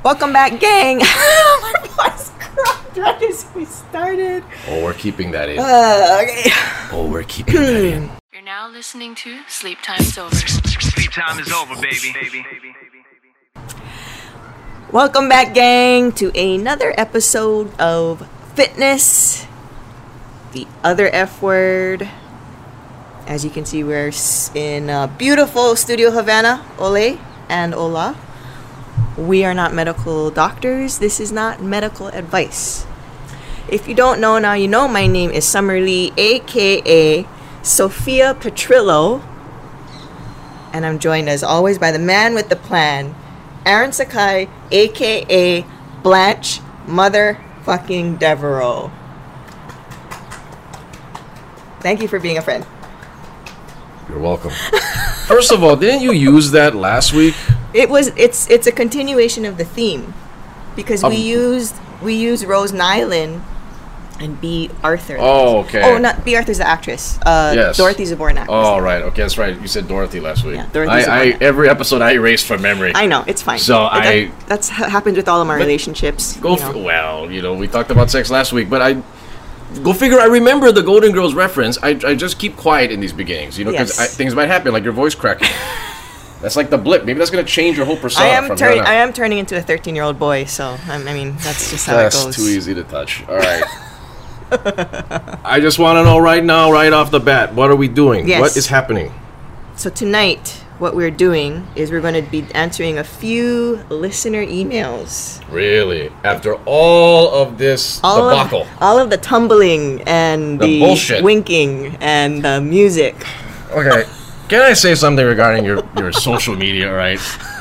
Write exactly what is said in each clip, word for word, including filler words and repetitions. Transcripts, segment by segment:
Welcome back, gang. My voice cracked right as we started. Oh, we're keeping that in. Uh, okay. Oh, we're keeping that in. You're now listening to Sleep Time's Over. Sleep time is over, baby. Welcome back, gang, to another episode of Fitness, the other F word. As you can see, we're in uh, beautiful Studio Havana, Ole and Ola. We are not medical doctors. This is not medical advice. If you don't know now, you know my name is Summer Lee, aka Sophia Petrillo. And I'm joined as always by the man with the plan, Aaron Sakai, aka Blanche Motherfucking Devereaux. Thank you for being a friend. You're welcome. First of all, didn't you use that last week? It was. It's. It's a continuation of the theme, because Um, we used we used Rose Nyland and B. Arthur. Oh, okay. Oh, not B. Arthur's the actress. Uh, Yes. Dorothy Zborn actress. Oh, right. Okay, that's right. You said Dorothy last week. Yeah, Dorothy I, I Zborn. every episode I erased from memory. I know, it's fine. So But I- that, that's ha- happened with all of my But relationships. Go you know. f- well, you know, we talked about sex last week, but I go figure. I remember the Golden Girls reference. I, I just keep quiet in these beginnings, you know, because Yes. things might happen, like your voice cracking. That's like the blip. Maybe that's gonna change your whole persona. I am from turning. here on I out. am turning into a thirteen-year-old boy. So I, I mean, that's just how That's it goes. too easy to touch. All right. I just want to know right now, right off the bat, what are we doing? Yes. What is happening? So tonight, what we're doing is we're going to be answering a few listener emails. Really? After all of this All debacle. of, all of the tumbling and The the, bullshit. winking and the music. Okay. Can I say something regarding your, your social media, right?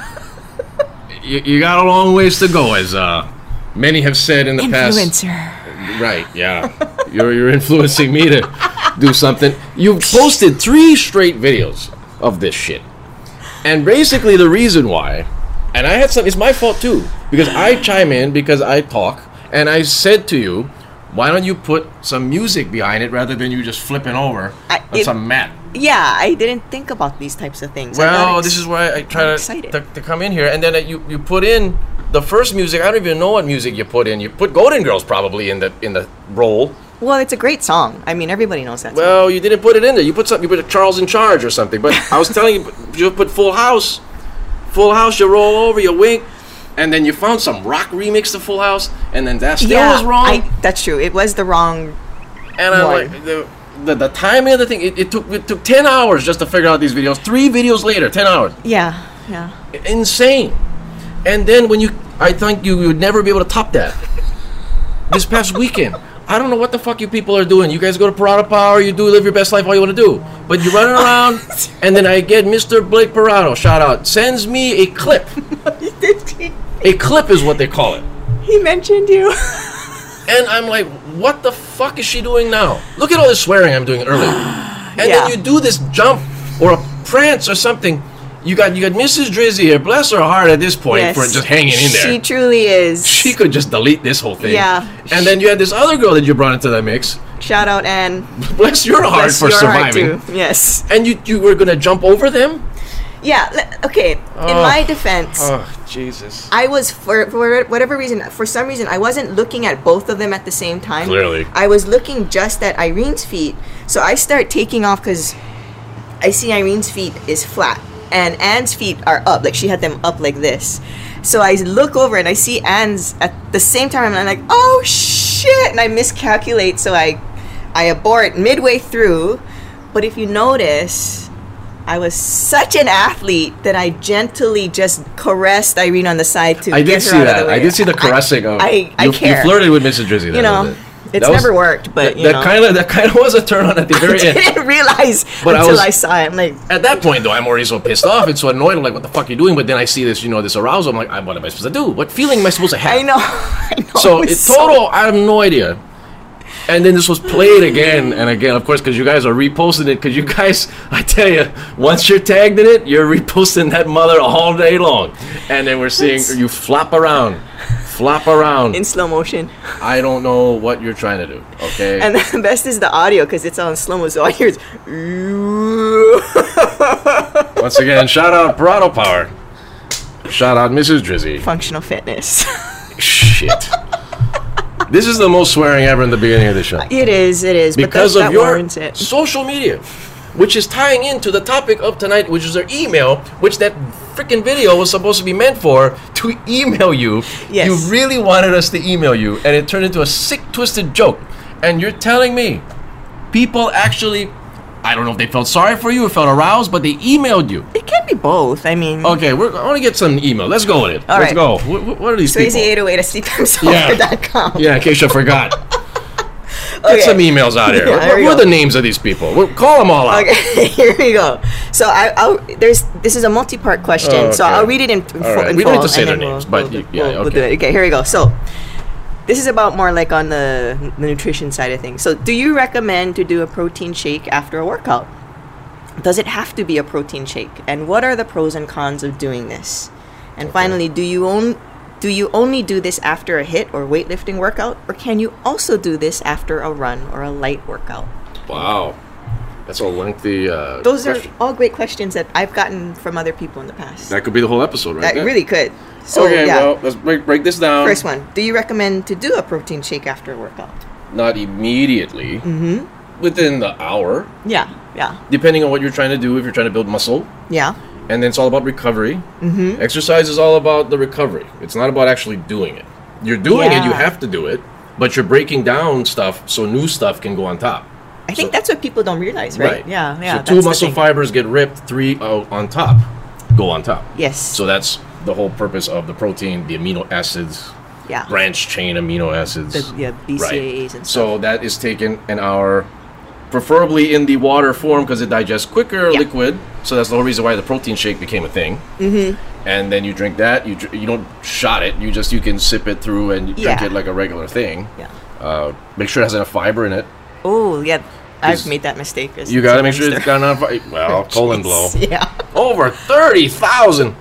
You, you got a long ways to go, as uh, many have said in the past. Influencer. Right, yeah. You're, you're influencing me to do something. You've posted three straight videos of this shit. And basically the reason why, and I had some, it's my fault too, because I chime in because I talk, and I said to you, why don't you put some music behind it rather than you just flipping over I- on it- some mat? Yeah, I didn't think about these types of things. I got Well, ex- this is why I try I'm to, excited. to to come in here, and then uh, you you put in the first music. I don't even know what music you put in. You put Golden Girls probably in the in the role. Well, it's a great song. I mean, everybody knows that song. Well, you didn't put it in there. You put something. You put a Charles in Charge or something. But I was telling you, you put Full House, Full House. You roll over, you wink, and then you found some rock remix to Full House, and then that still yeah, was wrong. I, that's true. It was the wrong. and I'm one. like, the, the the timing of the thing. It, it took it took ten hours just to figure out these videos. Three videos later, ten hours. Yeah, yeah. Insane. And then when you, I think you would never be able to top that. This past weekend, I don't know what the fuck you people are doing. You guys go to Parado Power, you do live your best life, all you want to do. But you're running around, and then I get Mister Blake Parado, shout out, sends me a clip. A clip is what they call it. He mentioned you. And I'm like, what the fuck is she doing now? Look at all this swearing I'm doing earlier. And Yeah. then you do this jump or a prance or something. You got you got Missus Drizzy here. Bless her heart at this point Yes. for just hanging in there. She truly is. She could just delete this whole thing. Yeah. And then you had this other girl that you brought into the mix. Shout out Anne. Bless your heart Bless for your heart, surviving. too. Yes. And you you were gonna jump over them? Yeah. le- Okay. In Oh. my defense, Oh Jesus. I was for for whatever reason, for some reason, I wasn't looking at both of them at the same time. Clearly. I was looking just at Irene's feet. So I start taking off because I see Irene's feet is flat and Anne's feet are up. Like she had them up like this. So I look over and I see Anne's at the same time, and I'm like, oh shit! And I miscalculate, so I I abort midway through. But if you notice, I was such an athlete that I gently just caressed Irene on the side to I get did her see out of that. the way. I did see the caressing of. I, I you, care. you flirted with Missus Drizzy. You know, it's that was- never worked, but that, you that know. kind of that kind of was a turn on at the very I end. didn't realize But I until was- I, saw it. I'm like, At that point, though, I'm already so pissed off and so annoyed. I'm like, what the fuck are you doing? But then I see this, you know, this arousal. I'm like, I- what am I supposed to do? What feeling am I supposed to have? I know. I know. So it in was total, I have no idea. And then this was played again and again, of course, because you guys are reposting it. Because you guys, I tell you, once you're tagged in it, you're reposting that mother all day long. And then we're seeing That's- you flop around, flop around. in slow motion. I don't know what you're trying to do. Okay. And the best is the audio because it's on slow mo. So all I hear is, Once again, shout out Parado Power. Shout out Missus Drizzy. Functional Fitness. Shit. This is the most swearing ever in the beginning of the show. It is, it is. Because but that, of that your warrants it. social media, which is tying into the topic of tonight, which is our email, which that freaking video was supposed to be meant for, to email you. Yes. You really wanted us to email you, and it turned into a sick, twisted joke. And you're telling me people actually, I don't know if they felt sorry for you or felt aroused, but they emailed you. It can be both. I mean, Okay, we're, I want to get some email. Let's go with it. All Let's right. go. What, what are these Swayze people? eight oh eight at sleep time sober dot com. Yeah, in case you forgot. Okay. Get some emails out here. Yeah, what there we what are go. the names of these people? We'll call them all out. Okay, here we go. So I, I'll, there's this is a multi-part question, Oh, so okay. I'll read it in, in, All full, right. in We don't full, need to say and their then names, we'll, but we'll, y- yeah, we'll, we'll okay. do it. Okay, here we go. So this is about more like on the, the nutrition side of things. So do you recommend to do a protein shake after a workout? Does it have to be a protein shake? And what are the pros and cons of doing this? And finally, do you own do you only do this after a hit or weightlifting workout, or can you also do this after a run or a light workout? Wow. That's a lengthy uh, Those question. are all great questions that I've gotten from other people in the past. That could be the whole episode, right That there. really could. So okay, yeah. well, let's break, break this down. First one. Do you recommend to do a protein shake after a workout? Not immediately. Mm-hmm. Within the hour, Yeah. Yeah. depending on what you're trying to do. If you're trying to build muscle, Yeah. and then it's all about recovery. Mm-hmm. Exercise is all about the recovery. It's not about actually doing it. You're doing it. You Yeah. have to do it, but you're breaking down stuff so new stuff can go on top. I think that's what people don't realize, right? Yeah. Yeah. So that's two the muscle thing. fibers get ripped, three uh, on top go on top. Yes. So that's the whole purpose of the protein, the amino acids, Yeah. branch chain amino acids. The- yeah, B C A As and So that is taken an hour, preferably in the water form because it digests quicker, Yeah. liquid. So that's the whole reason why the protein shake became a thing. Mm-hmm. And then you drink that. You dr- you don't shot it. You just you can sip it through and drink Yeah. it like a regular thing. Yeah. Uh, make sure it has enough fiber in it. Oh, yeah. I've Is- made that mistake. As You as gotta a make sure it's youngster. got enough. fi- Well, colon blow. Yeah. Over thirty thousand.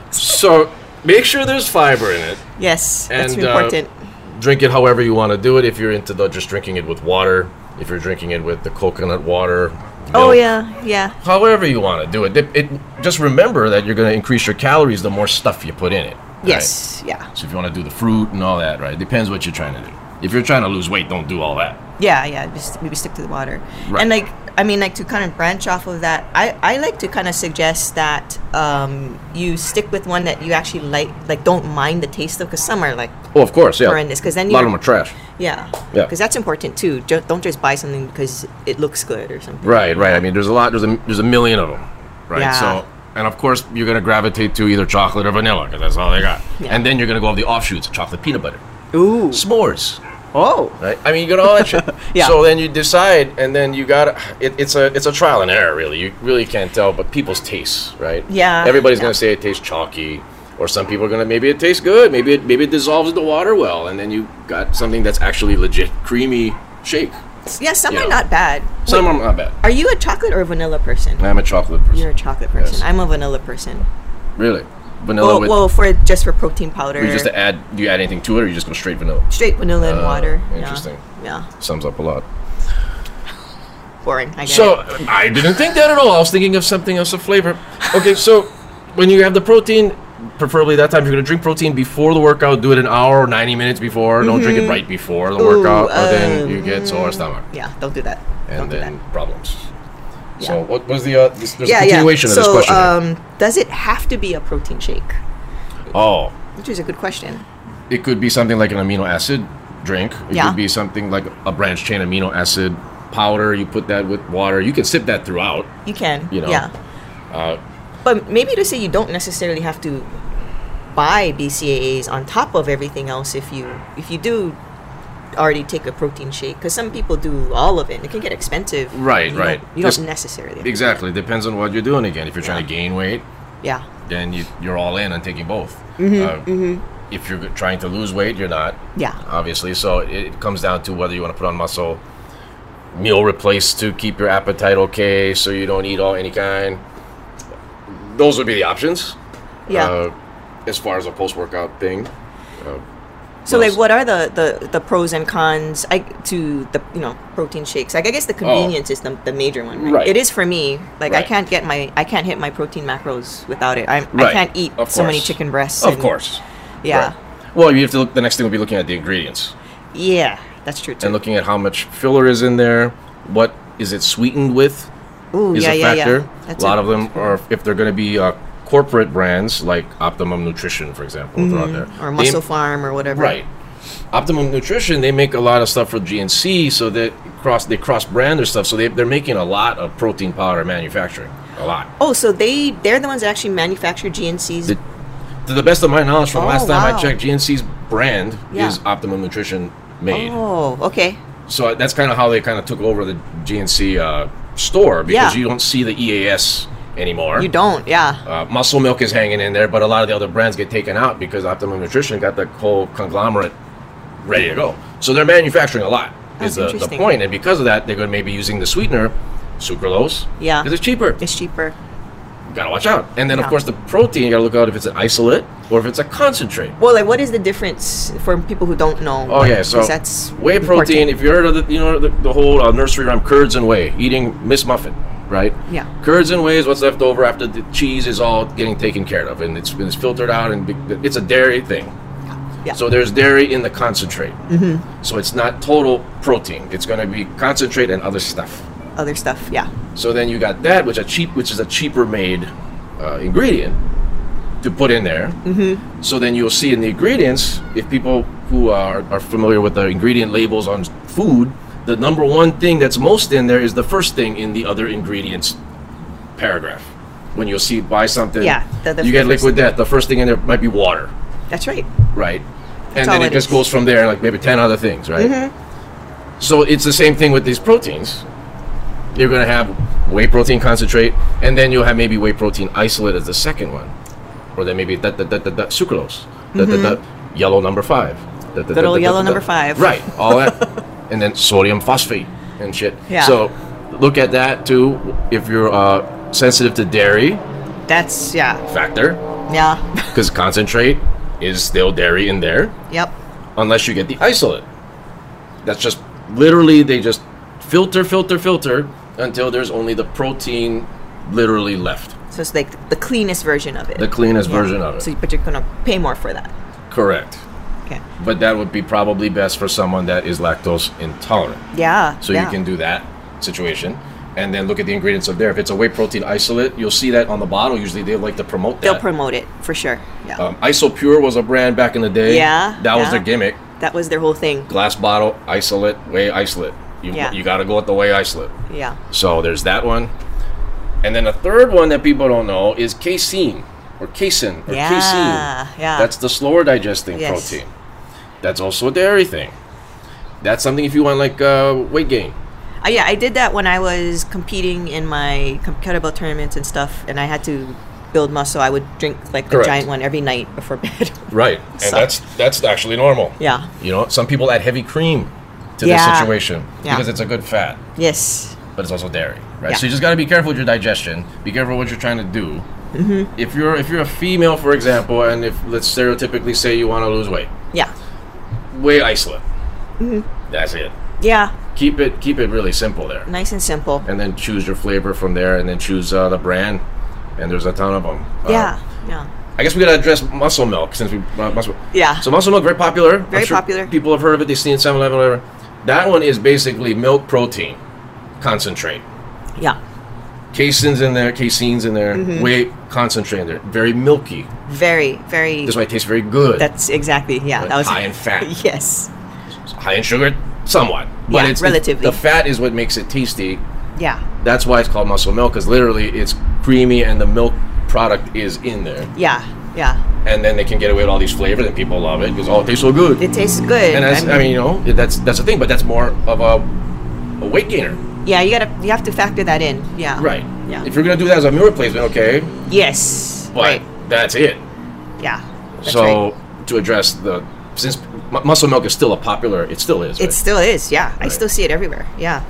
So make sure there's fiber in it. Yes. That's And, uh, important. Drink it however you want to do it. If you're into the just drinking it with water, if you're drinking it with the coconut water. Oh, milk, yeah. Yeah. However you want to do it. it. It just remember that you're going to increase your calories the more stuff you put in it. right? Yes. Yeah. So if you want to do the fruit and all that, right? Depends what you're trying to do. If you're trying to lose weight, don't do all that. Yeah, yeah, just maybe stick to the water. Right. And like, I mean, like to kind of branch off of that, I, I like to kind of suggest that um, you stick with one that you actually like, like don't mind the taste of, because some are like, Oh, of course, yeah. horrendous, 'cause then a lot of you're- them are trash. yeah, Yeah. because that's important too. Ju- Don't just buy something because it looks good or something. Right, right. I mean, there's a lot. There's a there's a million of them, right? Yeah. So, and of course, you're gonna gravitate to either chocolate or vanilla because that's all they got. Yeah. And then you're gonna go off the offshoots: chocolate peanut butter, Ooh. s'mores, Oh. right? I mean, you got all that shit. Yeah. So then you decide, and then you got it, it's a it's a trial and error, really. You really can't tell, but people's tastes, right? Yeah, Everybody's yeah. gonna say it tastes chalky, or some people are gonna maybe it tastes good, maybe it maybe it dissolves in the water well, and then you got something that's actually legit creamy shake. Yeah, some You are know. not bad. Some Wait, are not bad. are you a chocolate or a vanilla person? I'm a chocolate person. You're a chocolate person. Yes. I'm a vanilla person. Really? Vanilla Well, with. well, for just for protein powder. Or you just add? Do you add anything to it, or you just go straight vanilla? Straight vanilla and Uh, water. Yeah. interesting. Yeah. Sums up a lot. Boring. I get So it. I didn't think that at all. I was thinking of something else of flavor. Okay, so when you have the protein, preferably that time, if you're gonna drink protein before the workout, do it an hour or ninety minutes before. Don't drink it right before the Mm-hmm. Ooh, workout, or then um, you get sore stomach Yeah, don't do that. and don't do then that. problems. Yeah. So what was the? Uh, this, there's Yeah, a yeah. continuation of this So, question. here. um, does it have to be a protein shake? oh, Which is a good question. it could be something like an amino acid drink. It Yeah. could be something like a branch chain amino acid powder. You put that with water. You can sip that throughout. You can. You know, Yeah. Uh, But maybe to say you don't necessarily have to buy B C A As on top of everything else if you if you do already take a protein shake, because some people do all of it and it can get expensive. Right, You right. Don't, you Just- don't necessarily. have to do Exactly. Depends on what you're doing again. If you're trying to Yeah. gain weight, that. Yeah. then you, you're all in on taking both. Mm-hmm, Uh, If you're trying to lose weight, you're not, Yeah. obviously. So it, it comes down to whether you want to put on muscle, meal replace to keep your appetite okay so you don't eat all any kind. Those would be the options. Yeah. Uh, as far as a post-workout thing. Uh, So, What like, else? what are the, the, the pros and cons I, to the you know protein shakes? Like, I guess the convenience is the, the major one, right? Oh. Right. It is for me. Like, I Right. can't get my I can't hit my protein macros without it. I I Right. can't eat Of so many course. chicken breasts. Of and- course. Yeah. Right. Well, you have to look. The next thing will be looking at the ingredients Yeah, that's true too. and looking at how much filler is in there. What is it sweetened with? Ooh, Is yeah, a yeah, factor. yeah. That's a lot a- of them are if they're going to be uh, corporate brands like Optimum Nutrition, for example, throw out there. Mm-hmm. or They- Muscle Farm or whatever. Right. Optimum Nutrition, they make a lot of stuff for G N C, so that cross they cross brand their stuff, so they they're making a lot of protein powder manufacturing, a lot. Oh, so they they're the ones that actually manufacture G N C's. The- To the best of my knowledge, from Oh, last time wow. I checked, G N C's brand Yeah. is Optimum Nutrition made. Oh, okay. So that's kind of how they kind of took over the G N C uh, store because Yeah. you don't see the E A S anymore. You don't, yeah. Uh, Muscle Milk is hanging in there, but a lot of the other brands get taken out because Optimum Nutrition got the whole conglomerate ready to go. So they're manufacturing a lot. That's Is the, the interesting. point, and because of that, they're going to maybe using the sweetener, sucralose. Yeah. because it's cheaper. It's cheaper. Gotta watch out. And then of Yeah. course the protein, you gotta look out if it's an isolate or if it's a concentrate. Well, like, what is the difference for people who don't know? Oh Like, yeah, so 'cause that's whey protein. important. If you heard of the, you know, the, the whole uh, nursery rhyme, curds and whey, eating Miss Muffin, right? Yeah. Curds and whey is what's left over after the cheese is all getting taken care of, and it's it's filtered out, and be- it's a dairy thing. Yeah. So there's dairy in the concentrate. Mm-hmm. So it's not total protein. It's going to be concentrate and other stuff. Other stuff, yeah. So then you got that, which a cheap, which is a cheaper made uh, ingredient to put in there. Mm-hmm. So then you'll see in the ingredients, if people who are, are familiar with the ingredient labels on food, the number one thing that's most in there is the first thing in the other ingredients paragraph. When you'll see buy something, Yeah, the- the you get first liquid death. The first thing in there might be water, That's right. right? That's and all then it, it just is. goes from there, like maybe ten other things, right? So it's the same thing with these proteins. You're going to have whey protein concentrate, and then you'll have maybe whey protein isolate as the second one, or then maybe that that that that sucralose, that that that yellow number five, that, that, Good old that, yellow that, number that. five. right? All that, and then sodium phosphate and shit. Yeah. So look at that too. If you're uh, sensitive to dairy That's, yeah. factor, Yeah. because concentrate is still dairy in there, Yep. unless you get the isolate. That's just literally they just filter, filter, filter until there's only the protein literally left. So it's like the cleanest version of it. The cleanest Yeah. version of it. So, but you're going to pay more for that. Correct. Okay. But that would be probably best for someone that is lactose intolerant. Yeah. So yeah. you can do that situation. And then look at the ingredients up there. If it's a whey protein isolate, you'll see that on the bottle. Usually they like to promote that. They'll promote it for sure. Yeah. um, Isopure was a brand back in the day. Yeah, That was yeah. their gimmick. That was their whole thing. Glass bottle, isolate, whey isolate. You, Yeah. you got to go with the whey isolate. Yeah. So there's that one. And then the third one that people don't know is casein or casein or Yeah, casein. yeah. That's the slower digesting Yes. protein. That's also a dairy thing. That's something if you want like uh, weight gain. Uh, yeah, I did that when I was competing in my com- kettlebell tournaments and stuff, and I had to build muscle. I would drink like Correct. a giant one every night before bed. Right. And So- that's that's actually normal. Yeah. You know, some people add heavy cream to Yeah. this situation Yeah. because it's a good fat, Yes. but it's also dairy, right? Yeah. So you just got to be careful with your digestion. Be careful what you're trying to do. Mm-hmm. If you're if you're a female, for example, and if let's stereotypically say you want to lose weight, Yeah. whey isolate. Mm-hmm. That's it. Yeah. Keep it keep it really simple there, Nice and simple. and then choose your flavor from there, and then choose uh, the brand. And there's a ton of them. Yeah. Yeah. I guess we gotta address Muscle Milk since we uh, muscle. Yeah. So Muscle Milk very popular. I'm Very sure popular. People have heard of it. They've seen it seven eleven, whatever. That one is basically milk protein concentrate. Yeah. Casein's in there, casein's in there, Mm-hmm. whey concentrate in there. Very milky. Very, very. That's why it tastes very good. That's exactly. Yeah. Like That was high in fat. Yes. High in sugar, somewhat. But Yeah, it's relatively. the fat is what makes it tasty. Yeah. That's why it's called Muscle Milk, because literally it's creamy and the milk product is in there. Yeah. Yeah. And then they can get away with all these flavors and people love it because oh, it tastes so good. It tastes good. and that's, I mean, you know, that's that's the thing, but that's more of a, a weight gainer. yeah, you gotta, you have to factor that in. Yeah. Right. Yeah. If you're going to do that as a meal replacement, okay. Yes. But right. that's it. Yeah. That's so right. to address the, since mu- muscle milk is still a popular, it still is, right? It still is. Yeah. I Right. still see it everywhere. Yeah.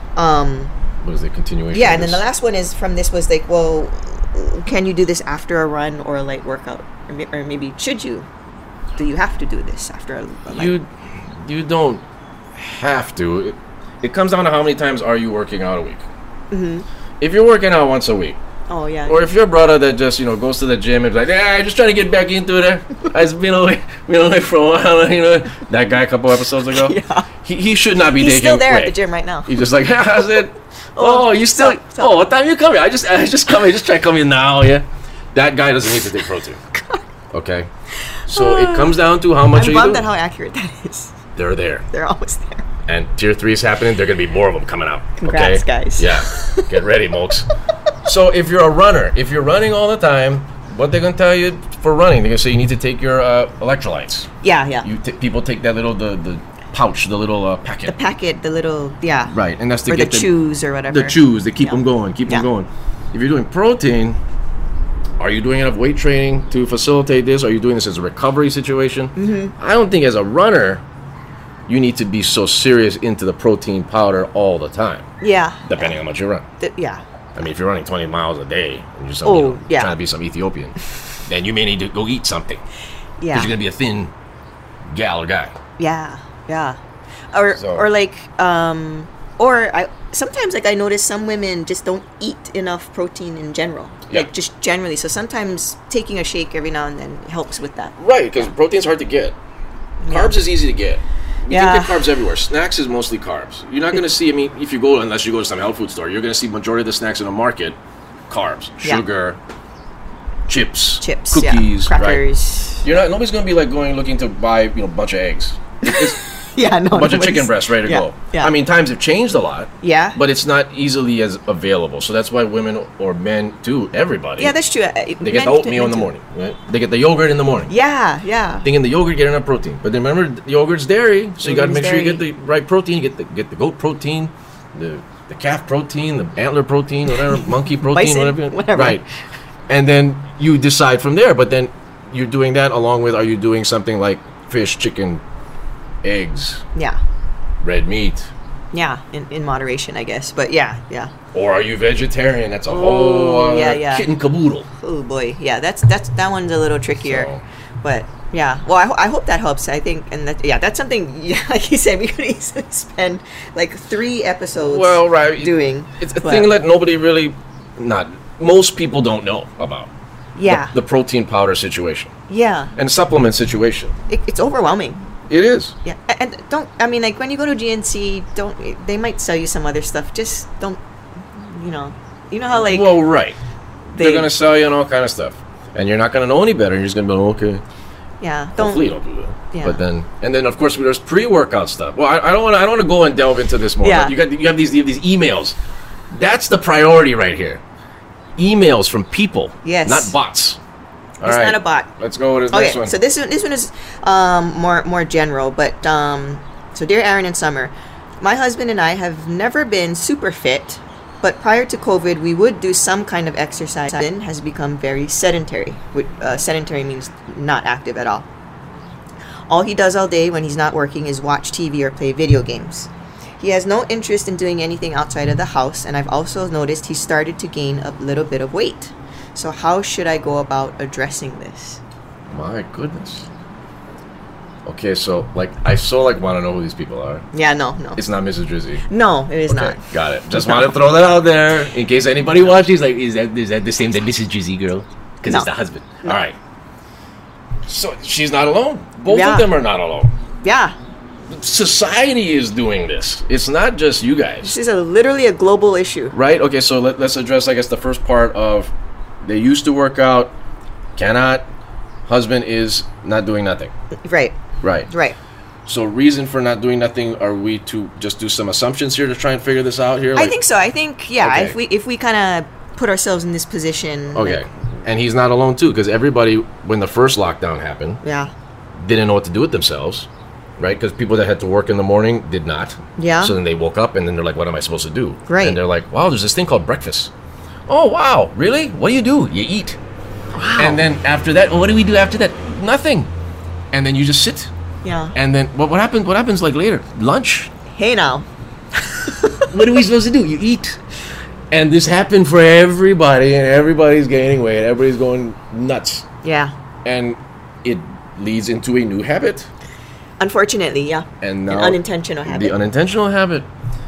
Um. What is the continuation? Yeah, of and then the this? last one is from this was like, well, can you do this after a run or a light workout, or, may- or maybe should you? do you have to do this after a like, You you don't have to. It, it comes down to how many times are you working out a week. Mm-hmm. If you're working out once a week, oh yeah, or if you're a brother that just, you know, goes to the gym and is like, yeah, I'm just trying to get back into it. I've been away, been away for a while, you know. That guy a couple episodes ago, Yeah. he, he should not be he's taking still there Ray. at the gym right now. He's just like, how's it? Oh, you still? so- so- Oh, what time you coming? I just, I just come here, just try to come in now, yeah. That guy doesn't need to take protein. Okay, so it comes down to how much I'm are you bummed doing? at how accurate that is. They're there. They're always there. And tier three is happening. There are going to be more of them coming out. Congrats, okay? guys. Yeah. Get ready, folks. So if you're a runner, if you're running all the time, what they're going to tell you for running, they're going to say you need to take your uh, electrolytes. Yeah, yeah. You t- people take that little the, the pouch, the little uh, packet. the packet, the little yeah. Right, and that's to or get the them- chews or whatever. The chews. They keep Yeah. them going. Keep Yeah. them going. If you're doing protein, are you doing enough weight training to facilitate this? Are you doing this as a recovery situation? Mm-hmm. I don't think as a runner, you need to be so serious into the protein powder all the time, Yeah. depending on how much you run. Th- yeah. I mean, if you're running twenty miles a day and you're some, Oh, you know, yeah. trying to be some Ethiopian, then you may need to go eat something because Yeah. you're going to be a thin gal or guy. Yeah. Yeah. Or So- or like um or I sometimes like I notice some women just don't eat enough protein in general. Yeah. Like just generally. So sometimes taking a shake every now and then helps with that. Right, because protein's hard to get. Carbs is easy to get. You Yeah. can get carbs everywhere. Snacks is mostly carbs. You're not going to see, I mean, if you go, unless you go to some health food store, you're going to see majority of the snacks in the market, carbs, Yeah. sugar, chips, Chips, cookies, yeah. right? Crackers. You're not, nobody's going to be like going looking to buy, you know, a bunch of eggs. It's Yeah, no. a bunch of chicken nobody's- breasts ready to yeah, go. Yeah. I mean, times have changed a lot. Yeah. But it's not easily as available. So that's why women or men too, everybody, yeah, that's true. Uh, they get the oatmeal in the morning, right? They get the yogurt in the morning. Yeah, yeah. Thinking the yogurt get enough protein, but then remember the yogurt's dairy, so you got to Yogurt is make sure you get dairy. the right protein. Get the get the goat protein, the the calf protein, the antler protein, whatever, monkey protein, Bison, whatever, whatever. Right, and then you decide from there. But then you're doing that along with, are you doing something like fish, chicken, eggs, Yeah. red meat, Yeah, in, in moderation, I guess. But yeah, yeah. or are you vegetarian? That's a Oh, whole uh, yeah, yeah. kit and caboodle. Oh boy, yeah. That's that's that one's a little trickier, So- but yeah. Well, I, ho- I hope that helps. I think, and that yeah, that's something. Yeah, like you said, we could easily spend like three episodes. Well, right. doing. It's a but- thing that nobody really, not most people don't know about. Yeah, The, the protein powder situation yeah. and supplement situation. It, it's overwhelming. It is. Yeah, A- and don't. I mean, like when you go to G N C, don't. They might sell you some other stuff. Just don't. You know. You know how like Well, right. they. They're gonna sell you on all kind of stuff, and you're not gonna know any better. You're just gonna be like, okay. yeah. Don't. Hopefully, you don't do that. Yeah. But then, and then of course, there's pre-workout stuff. Well, I, I don't want to. I don't want to go and delve into this more. Yeah. But you got. You have these. You have these emails. That's the priority right here. Emails from people. Yes. Not bots. All It's right. not a bot. Let's go with this Okay, next one. so this one, this one is um, more more general, but um, so dear Aaron and Summer, my husband and I have never been super fit, but prior to COVID, we would do some kind of exercise. Then has become very sedentary. Which, uh, sedentary means not active at all. All he does all day when he's not working is watch T V or play video games. He has no interest in doing anything outside of the house, and I've also noticed he started to gain a little bit of weight. So how should I go about addressing this? My goodness. Okay, so like I so like want to know who these people are. Yeah, no, no. It's not Missus Drizzy. No, it is Okay, not. got it. Just want to throw that out there in case anybody watches. Like, is that is that the same that Missus Drizzy girl? Because No. it's the husband. All right. So she's not alone. Both Yeah. of them are not alone. Yeah, Society is doing this. It's not just you guys, this is a literally a global issue. right? Okay, so let, let's address, I guess, the first part of they used to work out, cannot. Husband is not doing nothing. Right, Right. right. So reason for not doing nothing, are we to just do some assumptions here to try and figure this out here? I Like- think so. I think yeah. Okay. If we if we kind of put ourselves in this position. Okay. like, And he's not alone too, because everybody, when the first lockdown happened, yeah. didn't know what to do with themselves, right? Because people that had to work in the morning did not. Yeah. So then they woke up and then they're like, what am I supposed to do? Right. And they're like, wow, there's this thing called breakfast. Oh, wow. Really? What do you do? You eat. Wow. And then after that, what do we do after that? Nothing. And then you just sit. Yeah. And then what, what happens? What happens like later? Lunch. Hey now. What are we supposed to do? You eat. And this happened for everybody, and everybody's gaining weight. Everybody's going nuts. Yeah. And it leads into a new habit. Unfortunately, yeah. And now An unintentional habit. The unintentional habit.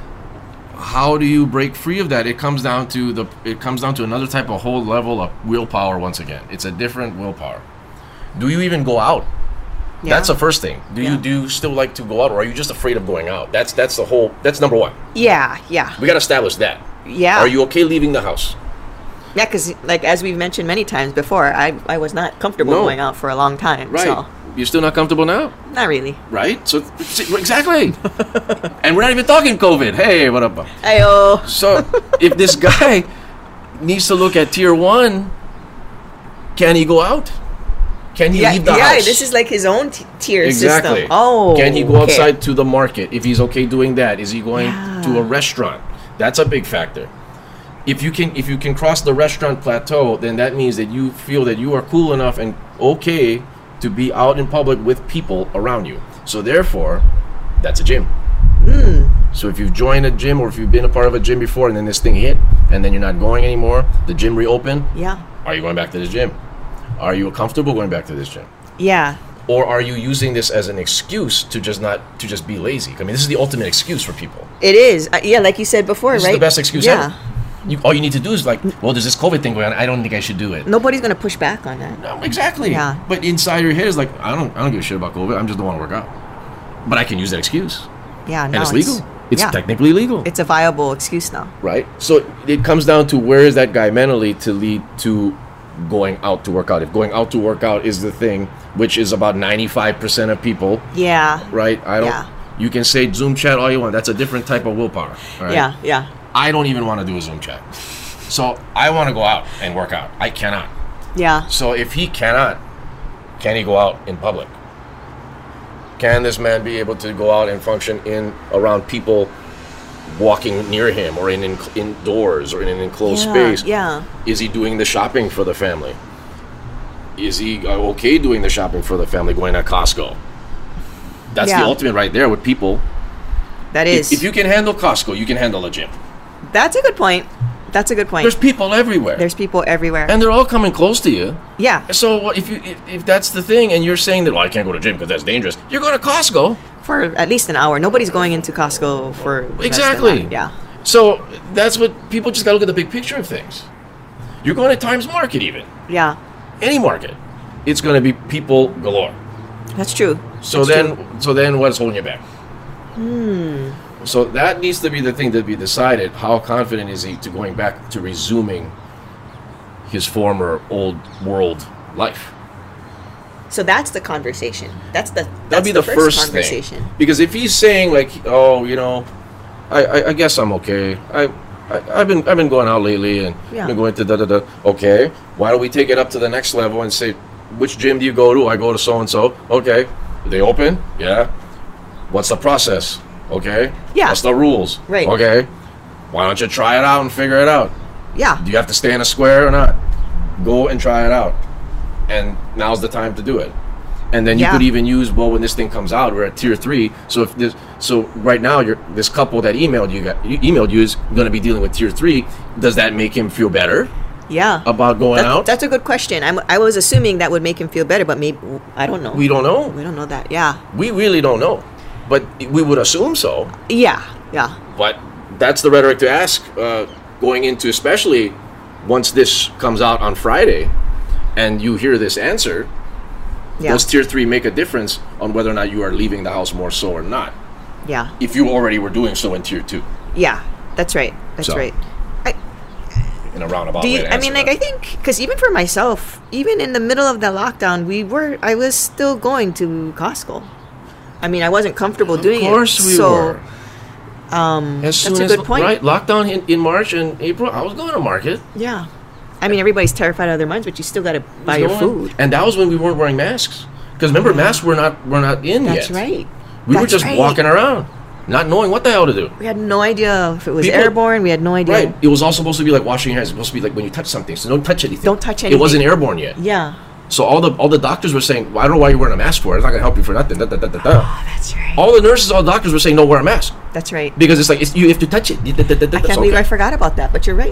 How do you break free of that? It comes down to the. It comes down to another type of whole level of willpower. Once again, it's a different willpower. Do you even go out? Yeah. That's the first thing. Do Yeah. you do you still like to go out, or are you just afraid of going out? That's that's the whole. That's number one. Yeah, yeah. We got to establish that. Yeah. Are you okay leaving the house? Yeah, because like as we've mentioned many times before, I I was not comfortable No. going out for a long time. Right. So You're still not comfortable now, not really. right? So exactly. And we're not even talking COVID. Hey, what up? Ayo. So if this guy needs to look at tier one, can he go out? Can he Yeah, leave the yeah. house? This is like his own t- tier Exactly. system. Oh. Can he go okay. outside to the market if he's okay doing that? Is he going Yeah. to a restaurant? That's a big factor. If you can if you can cross the restaurant plateau, then that means that you feel that you are cool enough and okay to be out in public with people around you. So therefore, that's a gym. Hmm. So if you've joined a gym or if you've been a part of a gym before and then this thing hit and then you're not going anymore, the gym reopened, Yeah. are you going back to this gym? Are you comfortable going back to this gym? Yeah. Or are you using this as an excuse to just not to just be lazy? I mean, this is the ultimate excuse for people. It is. Uh, yeah, like you said before, This right? is the best excuse yeah. ever. You, all you need to do is like, well, there's this COVID thing going on. I don't think I should do it. Nobody's gonna push back on that. No, exactly. Yeah. But inside your head is like, I don't, I don't give a shit about COVID. I'm just don't want to work out. But I can use that excuse, Yeah. and No, it's legal. It's yeah. technically legal, It's a viable excuse now. right? So it comes down to where is that guy mentally to lead to going out to work out. If going out to work out is the thing, which is about ninety-five percent of people, Yeah. right? I don't. Yeah. You can say Zoom chat all you want. That's a different type of willpower. all right? Yeah. Yeah. I don't even want to do a Zoom chat. So I want to go out and work out. I cannot. Yeah. So if he cannot, can he go out in public? Can this man be able to go out and function in around people walking near him or in, in indoors or in an enclosed yeah. space? Yeah. Is he doing the shopping for the family? Is he uh, okay doing the shopping for the family, going to Costco? That's Yeah. the ultimate right there with people. That If, is. if you can handle Costco, you can handle a gym. That's a good point. That's a good point. There's people everywhere. There's people everywhere. and they're all coming close to you. yeah. So what if you if, if that's the thing, and you're saying that, well, I can't go to gym because that's dangerous. You're going to Costco. For at least an hour. Nobody's going into Costco for less than Exactly. that. Yeah. So that's what people just got to look at the big picture of things. You're going to Times Market, even Yeah. any market, it's going to be people galore. That's true. So That's then, true. so then, what's holding you back? Hmm. So that needs to be the thing to be decided. How confident is he to going back to resuming his former old world life? So that's the conversation. That's the that's That'd be the, first, conversation. thing. Because if he's saying like, oh, you know, I, I, I guess I'm okay. I, I I've been I've been going out lately and Yeah. been going to da da da. Okay, why don't we take it up to the next level and say, which gym do you go to? I go to so and so. Okay, they open? Yeah. What's the process? Okay. Yeah. What's the rules? Right. Okay. Why don't you try it out and figure it out? Yeah. Do you have to stay in a square or not? Go and try it out. And now's the time to do it. And then you Yeah. could even use, well, when this thing comes out, we're at tier three. So if this, so right now, you're this couple that emailed you, got, you emailed you is going to be dealing with tier three. Does that make him feel better Yeah. about going That- out? That's a good question. I'm, I was assuming that would make him feel better, but maybe I don't know. We don't know. We don't know that. Yeah. We really don't know. But we would assume so. Yeah. Yeah. But that's the rhetoric to ask uh, going into, especially once this comes out on Friday and you hear this answer. Yeah. Does tier three make a difference on whether or not you are leaving the house more so or not? Yeah. If you already were doing so in tier two, Yeah. That's right. That's So, right. I, in a roundabout do you, way. To I mean, answer like, that. I think, because even for myself, even in the middle of the lockdown, we were, I was still going to Costco. I mean, I wasn't comfortable doing it. Of course we so, were. Um, As that's soon a as good point. right lockdown in, in March and April, I was going to market. Yeah. I mean, everybody's terrified out of their minds, but you still got to buy your Going. food. And that was when we weren't wearing masks. Because remember, masks were not were not in That's yet. right. We were That's just right. walking around, not knowing what the hell to do. We had no idea if it was People- airborne. We had no idea. Right. It was all supposed to be like washing your hands. It was supposed to be like when you touch something. So don't touch anything. Don't touch It wasn't anything. airborne yet. Yeah. So all the all the doctors were saying, well, I don't know why you're wearing a mask for. It's not going to help you for nothing. Da, da, da, da, da. Oh, that's right. All the nurses, all the doctors were saying, no, wear a mask. That's right. Because it's like, it's, you have to touch it. Da, da, da, da, I da. can't So, believe okay. I forgot about that, but you're right.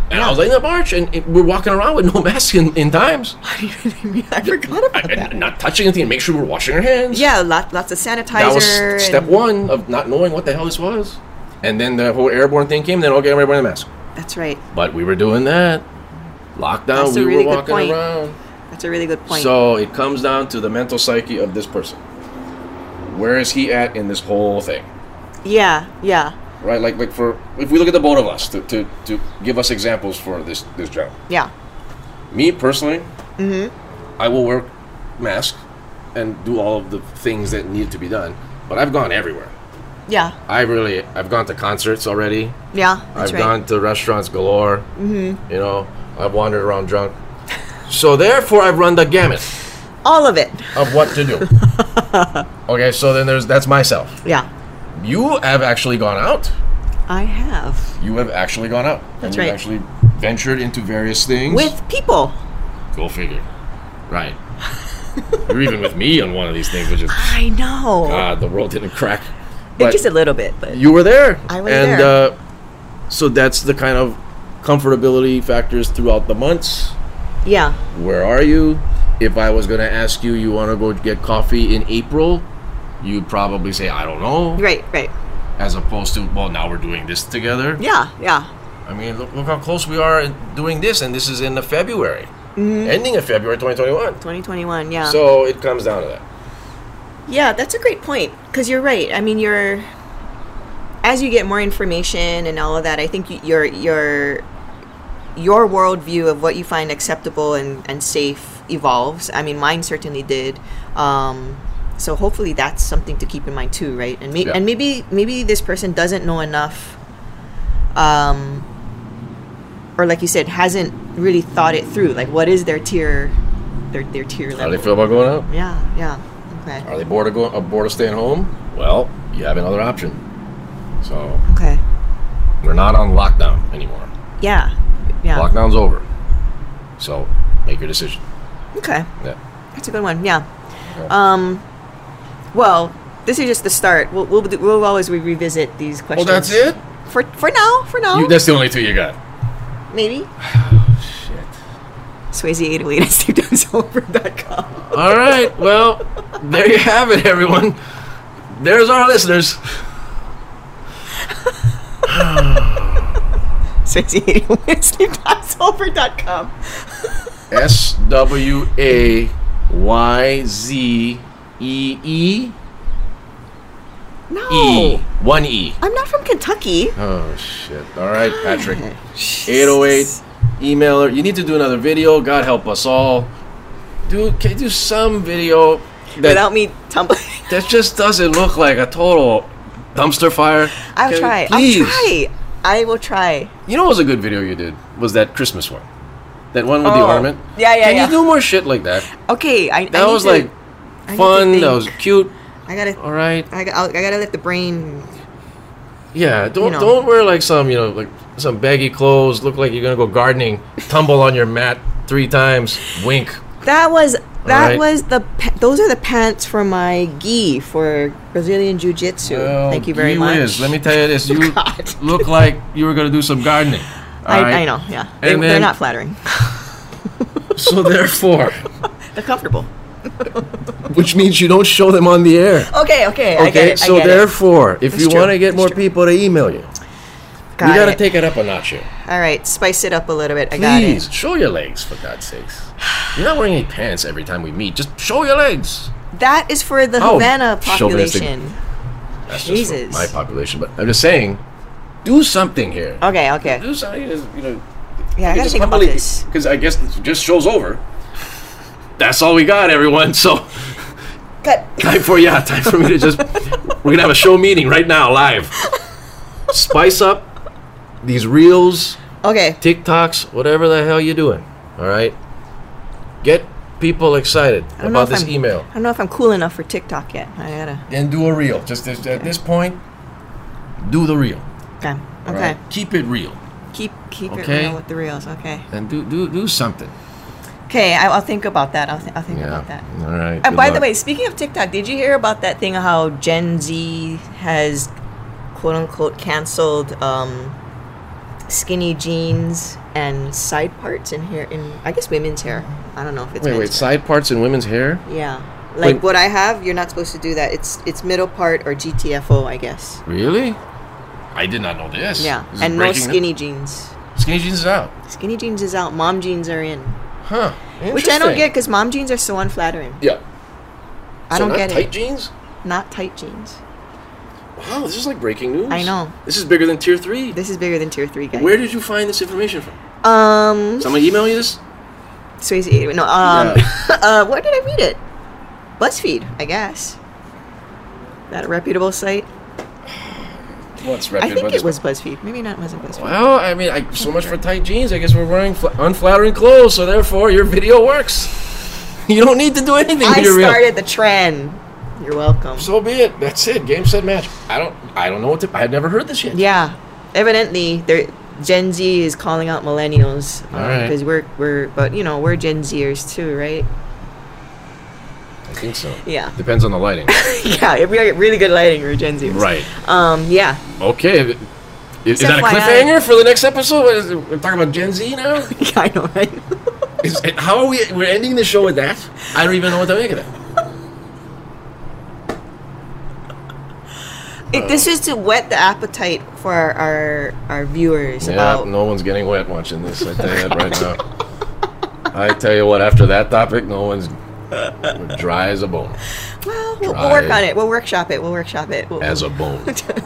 And Yeah. I was like, in the March, and it, we're walking around with no mask in, in times. I forgot about And that. not touching anything, and make sure we're washing our hands. Yeah, lot, lots of sanitizer. That was step and- one of not knowing what the hell this was. And then the whole airborne thing came, then okay, everybody wearing a mask. That's right. But we were doing that. Lockdown, That's a we really were good walking point. around. That's a really good point. So it comes down to the mental psyche of this person. Where is he at in this whole thing? yeah, yeah, Right? Like like for if we look at the both of us to, to, to give us examples for this this job. yeah. Me personally, I will wear mask and do all of the things that need to be done. But I've gone everywhere. Yeah, I really I've gone to concerts already. yeah, that's I've right. gone to restaurants galore. Mm-hmm. You know, I've wandered around drunk. So therefore, I've run the gamut All of it. of what to do. Okay, so then there's that's myself. Yeah, You have actually gone out. I have. You have actually gone out. That's and right. You've actually ventured into various things. With people. Go figure. Right. You're even with me on one of these things, which is I know. God, the world didn't crack. It- But just a little bit, but you were there. I was and, there. uh, so that's the kind of comfortability factors throughout the months. yeah, Where are you? If I was going to ask you, you want to go get coffee in April, you'd probably say, I don't know. right, right. As opposed to, well, now we're doing this together. Yeah, yeah. I mean, look, look how close we are in doing this, and this is in the February. Mm-hmm. Ending of February twenty twenty-one. twenty twenty-one, yeah. So it comes down to that. Yeah, that's a great point because you're right. I mean, you're as you get more information and all of that. I think you, your your your worldview of what you find acceptable and, and safe evolves. I mean, mine certainly did. Um, so hopefully, that's something to keep in mind too, right? And may, Yeah. and maybe maybe this person doesn't know enough, um, or like you said, hasn't really thought it through. Like, what is their tier, their their tier How level? do they feel about going out? Yeah, yeah. Okay. Are they bored of going, uh, bored of staying home? Well, you have another option. So Okay. we're not on lockdown anymore. Yeah. Yeah. Lockdown's over. So make your decision. Okay. Yeah. That's a good one. Yeah. Okay. Um. Well, this is just the start. We'll we'll, do- we'll always re- revisit these Well, questions. that's it. For for now. For now. You, that's the only two you got. Maybe. Shit. Swayze eight oh eight at steve times over dot com. All right. Well, there you have it, everyone. There's our listeners. Swayze eight oh eight at steve times over dot com. S W A Y Z E E No. E. One E. I'm not from Kentucky. Oh, shit. All right, Patrick. eight oh eight. Emailer. You need to do another video. God help us all. Do, can you do some video that, Without me tumbling. that just doesn't look like a total dumpster fire? I'll Can- try. Please. I'll try. I will try. You know what was a good video you did? Was that Christmas one. That one with the Oh. ornament? Yeah, yeah, Can yeah. you do more shit like that? Okay. I, That I need was to, like I need to fun. That think. was cute. I gotta. All right. I, got- I gotta let the brain. Yeah, don't You know. don't wear like some, you know, like some baggy clothes, look like you're gonna go gardening, tumble on your mat three times, wink. That was that right. was the pa- those are the pants for my gi for Brazilian Jiu Jitsu. Well, Thank you very gee much. whiz, let me tell you this, you God. look like you were gonna do some gardening. all I, right? I know, yeah. They, And they're then- not flattering. So therefore, They're comfortable. which means you don't show them on the air. Okay, okay. I get Okay, it. I so get it. therefore, if That's you true. want to get That's more true. people to email you, Got you gotta it. take it up a notch here. All right, spice it up a little bit. I got Please it. show your legs, for God's sakes. You're not wearing any pants every time we meet. Just show your legs. That is for the Oh, Havana chauvinistic. population. That's Jesus. just for my population, but I'm just saying, do something here. Okay, okay. Do something, you know. Yeah, I gotta think about this. Because I guess it just show's over. That's all we got, everyone. So Cut. time for yeah, time for me to just. We're gonna have a show meeting right now, live. Spice up these reels, Okay. TikToks, whatever the hell you're doing. All right. Get people excited I don't know about if this I'm- email. I don't know if I'm cool enough for TikTok yet. I gotta. And do a reel. Just this, at this point, do the reel. Okay. all Okay. right? Keep it real. Keep keep it Okay. real with the reels. Okay. And do do do something. Okay. I, I'll think about that. I'll, th- I'll think Yeah. about that. All right. And good by the luck. way, speaking of TikTok, did you hear about that thing how Gen Z has quote unquote canceled um, skinny jeans and side parts in hair, in I guess women's hair. I don't know if it's Wait, men's wait, hair. side parts in women's hair? Yeah. Like Wait. what I have, you're not supposed to do that. It's it's middle part or G T F O, I guess. Really? I did not know this. Yeah. This is And no breaking news. skinny jeans. Skinny jeans is out. Skinny jeans is out. Mom jeans are in. Huh. Which I don't Interesting. get because mom jeans are so unflattering. Yeah. I So don't not get tight it. jeans? Not tight jeans. Wow, this is like breaking news. I know. This is bigger than tier three. This is bigger than tier three, guys. Where did you find this information from? Um, Someone email you this? Swayze. No. Um. uh. Where did I read it? BuzzFeed, I guess. That a reputable site? What's I reputable? think it was BuzzFeed. Maybe not. Wasn't BuzzFeed. Well, I mean, I, so much for tight jeans. I guess we're wearing fl- unflattering clothes, so therefore your video works. You don't need to do anything I to your reel. started the trend. You're welcome. So be it. That's it. Game, set, match. I don't. I don't know what to. I've never heard this yet. Yeah. Evidently, there. Gen Z is calling out millennials All right. because we're we're but you know we're Gen Zers too, right? I think so. Yeah. Depends on the lighting. Yeah, if we get really good lighting, we're Gen Zers. Right. Um. Yeah. Okay. Is, is that a F Y I. cliffhanger for the next episode? What is it- We're talking about Gen Z now. Yeah, I know, right? Is, how are we? We're ending the show with that? I don't even know what to make of that. It, this is to whet the appetite for our our, our viewers Yeah, about. no one's getting wet watching this. I tell you that right now. I tell you what, after that topic, no one's we're dry as a bone. Well, we'll, Dry. we'll work on it. We'll workshop it. We'll workshop it. We'll, As a bone.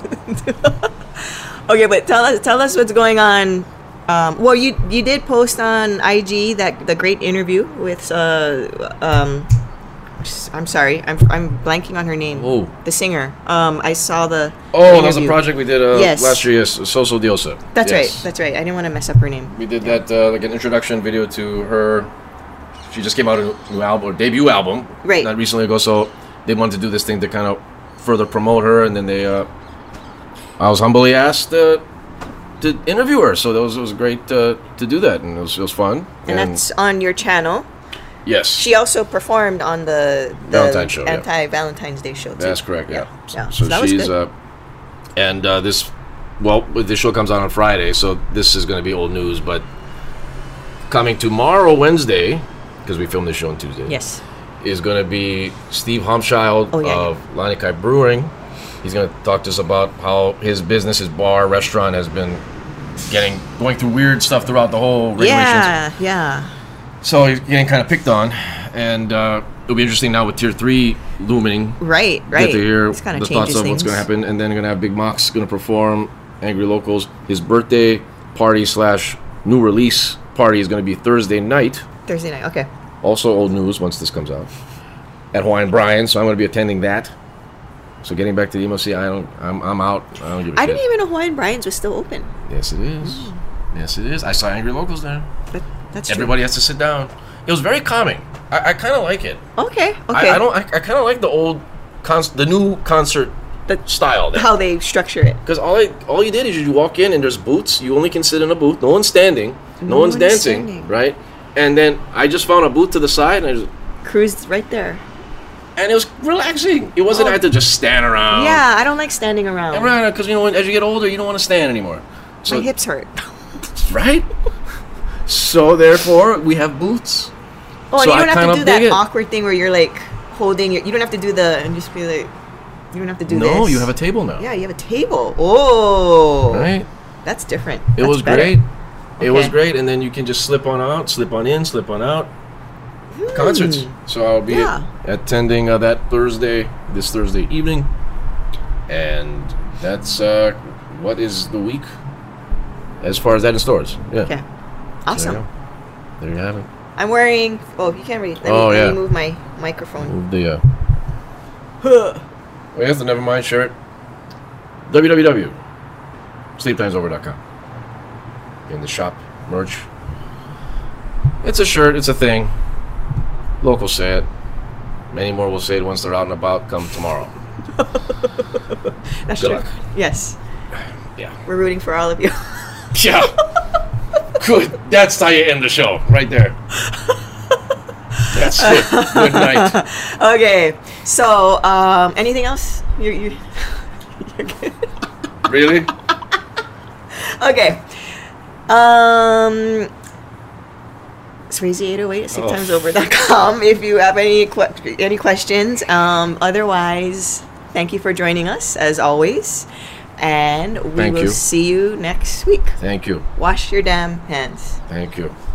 Okay, but tell us tell us what's going on. Um, well, you you did post on I G that the great interview with uh um. I'm sorry, I'm I'm blanking on her name. Who? The singer. Um, I saw the. Oh, that was a interview. project we did uh, Yes. last year. Yes, Soso Diosa. That's Yes. right. That's right. I didn't want to mess up her name. We did that uh, like an introduction video to her. She just came out with a new album or debut album, Right. Not recently ago. So they wanted to do this thing to kind of further promote her, and then they. Uh, I was humbly asked uh, to interview her, so that was it was great uh, to do that, and it was it was fun. And that's on your channel. yes, She also performed on the, the Valentine's show, yeah. anti-Valentine's Day show too. that's correct. Yeah. Yeah. So, So that was she's good. uh, and uh, this. Well, this show comes out on Friday, so this is going to be old news. But coming tomorrow, Wednesday, because we filmed this show on Tuesday. Yes. Is going to be Steve Humschild Oh, yeah, of Lanikai Brewing. He's going to talk to us about how his business, his bar, restaurant has been getting going through weird stuff throughout the whole regulations. Yeah. Yeah. So he's getting kind of picked on, and uh, it'll be interesting now with Tier Three looming. Right. Right. Get to hear It's kinda the thoughts changes of what's going to things. happen, and then going to have Big Mox going to perform, Angry Locals. His birthday party slash new release party is going to be Thursday night. Thursday night. Okay. Also old news once this comes out at Hawaiian Brian, so I'm going to be attending that. So getting back to the M O C, I don't, I'm, I'm out. I don't give a I shit. didn't even know Hawaiian Brian's was still open. Yes, it is. Yes, it is. I saw Angry Locals there. But that's true. Everybody has to sit down. It was very calming. I, I kind of like it. Okay. Okay. I, I don't. I, I kind of like the old, con- the new concert The- style. There. How they structure it. Because all I, all you did is you walk in and there's booths. You only can sit in a booth. No one's standing. No, No one's one's dancing. standing. Right. And then I just found a booth to the side, and I just, Cruised right there. and it was relaxing. It wasn't Oh. I had to just stand around. Yeah, I don't like standing around. And right, because you know, when, as you get older, you don't want to stand anymore. So My hips hurt. right. So therefore, we have booths. Oh, and So you I don't have kinda to do that dig it. awkward thing where you're like holding your. You don't have to do the and just be like. You don't have to do this. No, you have a table now. Yeah, you have a table. Oh, Right. That's different. It That's was better. great. It was Okay. great, and then you can just slip on out, slip on in, slip on out. Concerts. So I'll be Hmm. Yeah. attending uh, that Thursday, this Thursday evening, and that's uh, what is the week as far as that in stores. Yeah. Okay. There you Awesome. go. There you have it. I'm wearing. Oh, you can't read. Let, Oh, me, let yeah. me move my microphone. Move the. Uh, oh, here's the Nevermind shirt. w w w dot sleep times over dot com. In the shop merch. It's a shirt. It's a thing. Locals say it. Many more will say it once they're out and about. Come tomorrow. That's Good true. luck. Yes, Yeah. we're rooting for all of you. Yeah. Good. That's how you end the show. Right there. That's it. Good night. Okay. So, um, anything else? You. you you're good. Really? Okay. Um, Swayze eight oh eight at sleep times over dot com if you have any que- any questions. Um, otherwise, thank you for joining us as always, and we Thank will you. see you next week. Thank you. Wash your damn hands. Thank you.